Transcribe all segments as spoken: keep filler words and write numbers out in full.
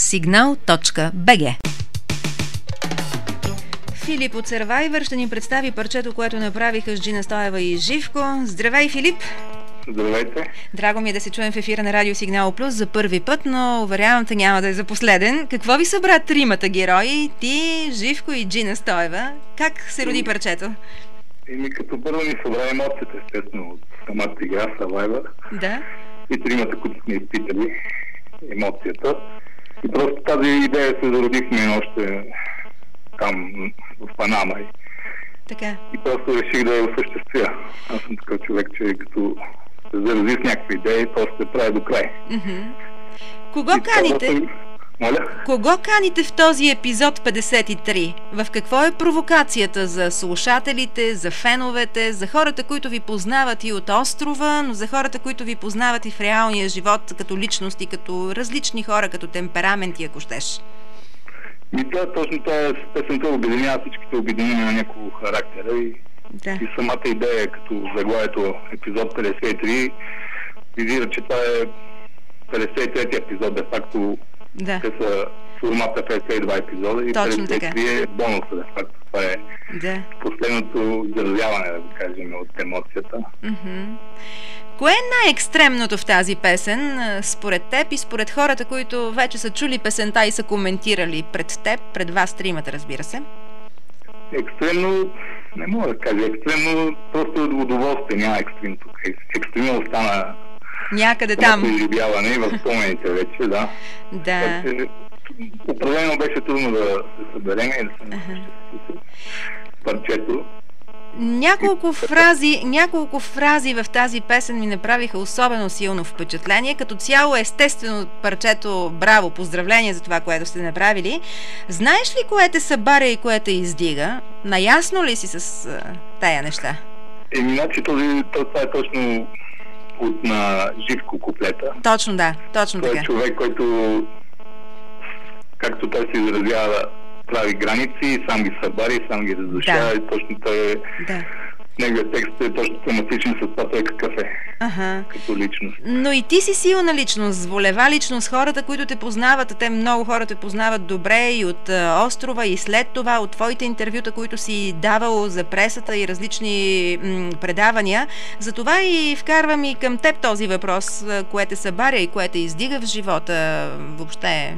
сигнал точка би джи. Филип от Survivor ще ни представи парчето, което направиха с Джина Стоева и Живко. Здравей, Филип! Здравейте! Драго ми е да се чуем в ефира на Радио Сигнал Плюс за първи път, но уверявам те, няма да е за последен. Какво ви събра тримата герои? Ти, Живко и Джина Стоева. Как се роди парчето? Еми, като първо ни събра емоцията, естествено, от самата игра Survivor. Да. И тримата, които сме изпитали емоцията. И просто тази идея се зародихме още там в Панама. Така. И просто реших да я осъществя. Аз съм такъв човек, че като се зарази с някакви идеи, то ще се прави до край. Mm-hmm. Кого и каните? Просто... Моля? Кого каните в този епизод петдесет и три? В какво е провокацията за слушателите, за феновете, за хората, които ви познават и от острова, но за хората, които ви познават и в реалния живот като личности, като различни хора, като темпераменти, ако щеш? И това, точно това песента обединява всичките обединения на няколко характера и, да. И самата идея, като заглавието епизод петдесет и три, визира, че това е петдесет и трети епизод, де факто да. Те са формата петдесет и два епизода и точно петдесет и три така. Е бонуса, де факто. Това е да. последното изразяване, да го кажем, от емоцията. Mm-hmm. Кое е най-екстремното в тази песен, според теб и според хората, които вече са чули песента и са коментирали пред теб, пред вас тримата, разбира се? Екстремно, не мога да кажа екстремно, просто удоволствие, няма екстрем тук. Екстремно остана някъде там. Изживяване и в спомените вече, да. Да. Така, определено беше трудно да се съберем и да се uh-huh. парчето. Няколко фрази, няколко фрази в тази песен ми направиха особено силно впечатление. Като цяло, естествено, парчето браво, поздравление за това, което сте направили. Знаеш ли кое те събаря и кое те издига? Наясно ли си с а, тая неща? Еми, значи този, това е точно от на Живко куплета. Точно, да, точно той така. Той е човек, който, както той се изразява, прави граници, сам ги събари, сам ги разрушава, да. И точно той е... Да. Неговият текст е точно тематичен с това, той какъв е. Ага. Като личност. Но и ти си силна личност, волева личност. Хората, които те познават, а те много хора те познават добре и от а, острова, и след това, от твоите интервюта, които си давал за пресата и различни м- предавания. Затова и вкарвам и към теб този въпрос, кое те събаря и кое те издига в живота въобще.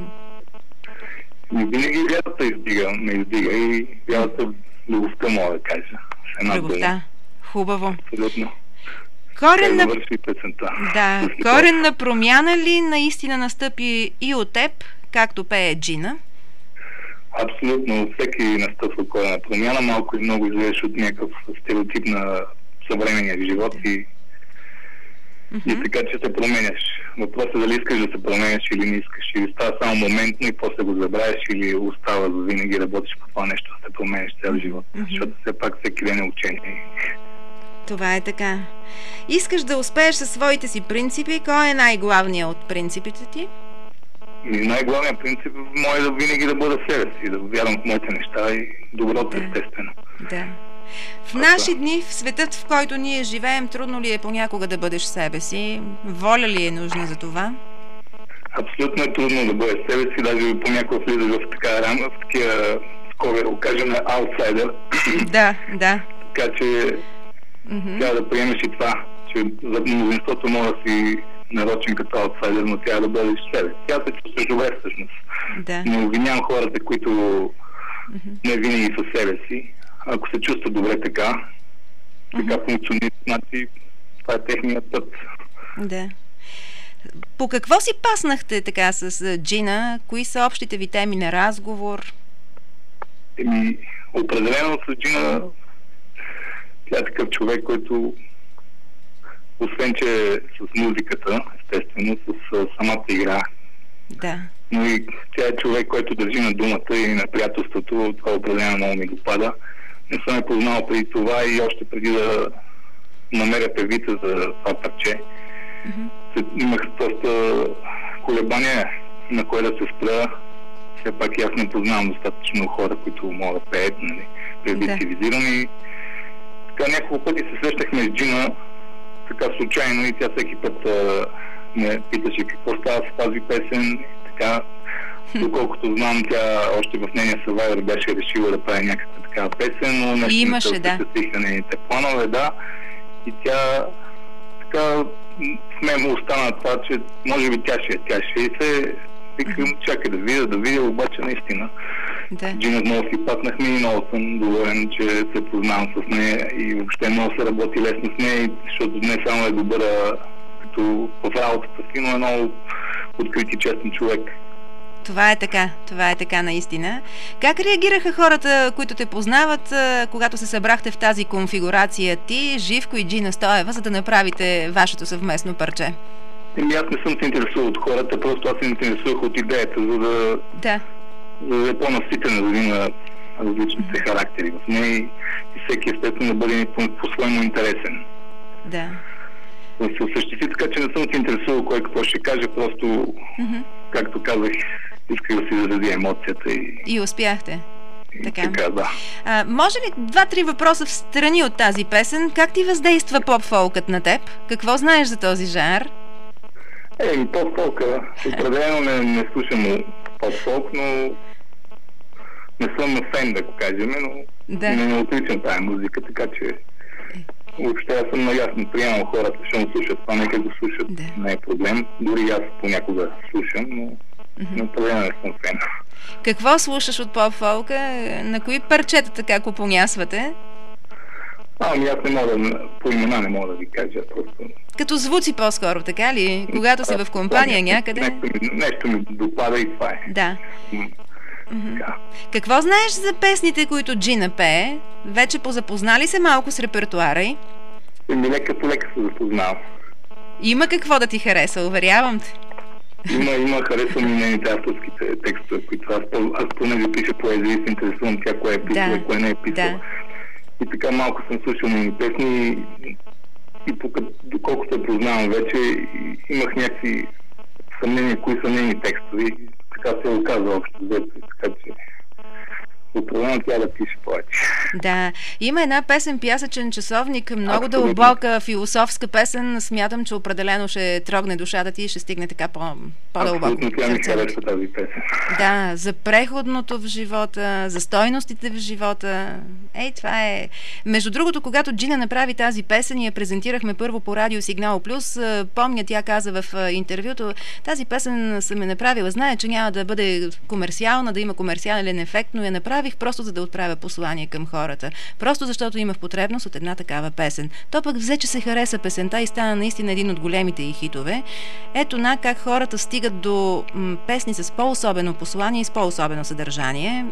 И винаги вярата издига, ме издига и вярата в любовта, мога да кажа. Любовта. Хубаво. Абсолютно. Корен на... Да, коренна промяна ли наистина настъпи и от теб, както пее Джина? Абсолютно. Всеки настъпва коренна промяна. Малко и много излезеш от някакъв стереотип на съвременния живот и, mm-hmm. и така, че се променяш. Въпросът е дали искаш да се променяш или не искаш. Или става само моментно и после го забравяш, или остава за винаги работиш по това нещо, да се променяш цял живот. Mm-hmm. Защото все пак всеки ден е учение. Това е така. Искаш да успееш със своите си принципи. Кой е най-главният от принципите ти? И най-главният принцип мой е да винаги да бъда себе си, да вярвам в моите неща и доброто, да. Естествено. Да. В наши дни, в светът, в който ние живеем, трудно ли е понякога да бъдеш себе си? Воля ли е нужна за това? Абсолютно е трудно да бъдеш себе си, даже понякога влизаш в такава рама, в такива скоби, да го кажем, аутсайдер. Да, да. Така че mm-hmm. трябва да приемеш и това, че за мнозинството може да си нарочен като аутсайдер, но трябва да бъдеш себе. Тя се чувстваш добре всъщност. Да. Не обвинявам хората, които mm-hmm. не винаги са себе си. Ако се чувстват добре така, mm-hmm. така функционират, значи това е техният път. Да. По какво си паснахте така с Джина? Кои са общите ви теми на разговор? Еми, определено с Джина тя е такъв човек, който освен, че с музиката, естествено, с самата игра, да. Но и тя е човек, който държи на думата и на приятелството. Това определено много ми допада. Не съм я познал преди това и още преди да намеря певица за това парче. Mm-hmm. Имах доста колебания на кое да се спра. Все пак и аз не познавам достатъчно хора, които могат да пеят, нали, певици визирани. Така няколко пъти се срещахме с Джина, така случайно, и тя всеки път а, ме питаше какво става с тази песен. Така Доколкото знам, тя още в нейния Survivor беше решила да прави някаква такава песен, но нещо имаше, не се да. осъществиха нейните планове, да. И тя така в мен му остана това, че може би тя ще е, тя ще и се викам, mm-hmm. чакай да видя, да видя, обаче наистина. Да. Джина много си патнахме и много съм доволен, че се познавам с нея и въобще много се работи лесно с нея, защото не само е добър като в работата си, но е много открит и честен човек. Това е така, това е така наистина. Как реагираха хората, които те познават, когато се събрахте в тази конфигурация ти, Живко и Джина Стоева, за да направите вашето съвместно парче? Еми аз не съм се интересувал от хората, просто аз се интересувах от идеята, за да, да. за да е по-наситена, да има различните mm-hmm. характери в нея и всеки естествено да бъде по-своему интересен. Да. Да се осъществи, така че не съм се интересувал кой какво ще каже, просто, mm-hmm. както казах, исках да си заради емоцията и... И успяхте. И така. така, да. А, може ли два-три въпроса в страни от тази песен? Как ти въздейства поп-фолкът на теб? Какво знаеш за този жанр? Еми, поп-фолка, определено не, не слушам поп-фолк, но не съм фен, да го кажем, но да. не, не отричам тази музика, така че въобще аз съм наясно, приемам хората, ще му слушат това, нека го слушат, да. Не е проблем. Дори аз понякога слушам, но mm-hmm. определено не съм фен. Какво слушаш от поп-фолка? На кои парчета така купонясвате? Ами аз не мога да, по имена не мога да ви кажа, просто... Като звуци по-скоро, така ли? Когато си в компания да, някъде? Нещо ми, нещо ми допада и това е. Да. Mm-hmm. Какво знаеш за песните, които Джина пее? Вече позапознали се малко с репертуара й? Еми лека по лека се запознавам. Има какво да ти хареса, уверявам те. Има, има, харесвам и нейните авторските текстове, които аз, аз понеже пиша поезия и се интересувам тя кое е писала, да. Кое не е писала. Да. И така малко съм слушал нейни песни и, и пока, доколкото я познавам вече, имах някакви съмнения, кои са нейни текстове. Така се оказа общо взето, така че определено тя да пише повече. Да, има една песен "Пясъчен часовник", много дълбока философска песен. Смятам, че определено ще трогне душата ти и ще стигне така по, по-дълбоко. Абсолютно, тя ми харесва тази песен. Да, за преходното в живота, за стойностите в живота. Ей, това е... Между другото, когато Джина направи тази песен и я презентирахме първо по Радио Сигнал Плюс, помня, тя каза в интервюто, тази песен съм я направила, знае, че няма да бъде комерциална, да има комерциален ефект, но я направих просто за да отправя послание към хората. Просто защото имах потребност от една такава песен. То пък взе, че се хареса песента и стана наистина един от големите й хитове. Ето на как хората стигат до м, песни с по-особено послание и с по-особено съдържание.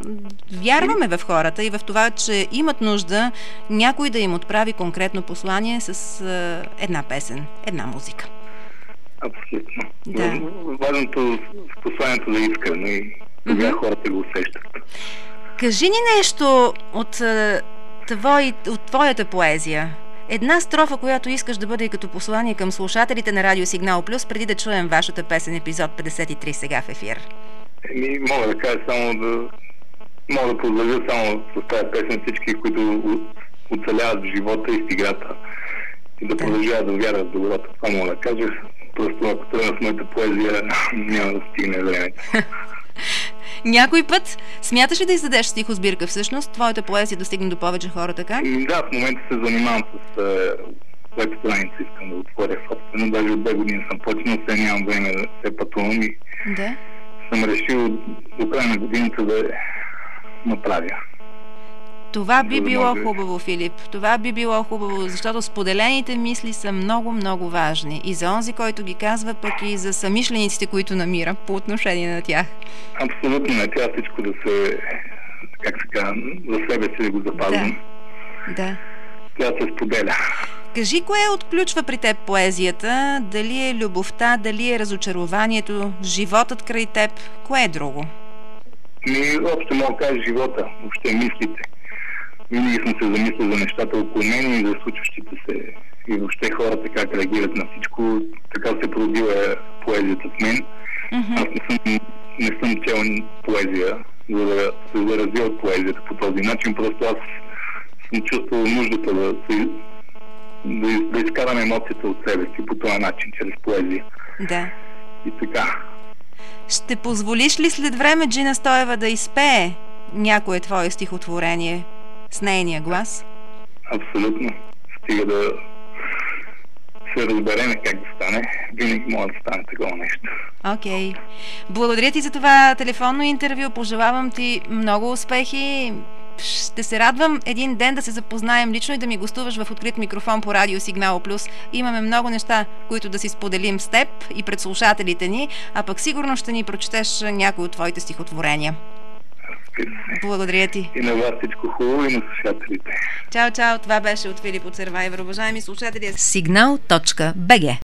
Вярваме в хората и в това, че имат нужда някой да им отправи конкретно послание с е, една песен, една музика. Абсолютно. Да. Важното в посланието да искрено и тогава mm-hmm. хората го усещат. Кажи ни нещо от, твой, от твоята поезия. Една строфа, която искаш да бъде като послание към слушателите на Радио Сигнал Плюс, преди да чуем вашата песен, епизод петдесет и три сега в ефир. Еми, мога да кажа само да... Мога да поздравя само с тази песен всички, които оцеляват в живота и в играта и да, да. продължават да вярват в доброто. Това мога да кажа. Просто ако тръгна с моята поезия, няма да стигне времето. Някой път смяташ ли да издадеш стихосбирка всъщност? Твоята поезия да стигне до повече хора, така? Да, в момента се занимавам с веб страница, искам да отворя собствено. Даже от две години съм почнал, сега нямам време да се пътувам и да. съм решил до края на годината да направя. Това би било хубаво, Филип. Това би било хубаво, защото споделените мисли са много, много важни. И за онзи, който ги казва, пък и за самишлениците, които намира по отношение на тях. Абсолютно не. Трябва всичко да се, как се казва, за себе си да го запазвам. Да. да. Трябва да се споделя. Кажи, кое отключва при теб поезията? Дали е любовта, дали е разочарованието, животът край теб? Кое е друго? Ми, общо мога да кажа живота, въобще мислите. Винаги съм се замислил за нещата около мен и за случващите се и въобще хората как реагират на всичко. Така се породила поезията в мен. Mm-hmm. Аз не съм, не съм чел поезия, за да се заразя от поезията по този начин. Просто аз съм чувствал нуждата да, да, да изкарам емоцията от себе си по този начин, чрез поезия. Да. И така. Ще позволиш ли след време Джина Стоева да изпее някое твое стихотворение с нейния глас? Абсолютно. Стига да се разбереме как да стане. Винаги може да стане такова нещо. Окей. Okay. Благодаря ти за това телефонно интервю. Пожелавам ти много успехи. Ще се радвам един ден да се запознаем лично и да ми гостуваш в открит микрофон по Радио Сигнал Плюс. Имаме много неща, които да си споделим с теб и пред слушателите ни, а пък сигурно ще ни прочетеш някои от твоите стихотворения. Благодаря ти. И на вас всичко хубаво, и на слушателите. Чао, чао. Това беше от Филип от Survivor. Уважаеми слушатели, Сигнал точка би джи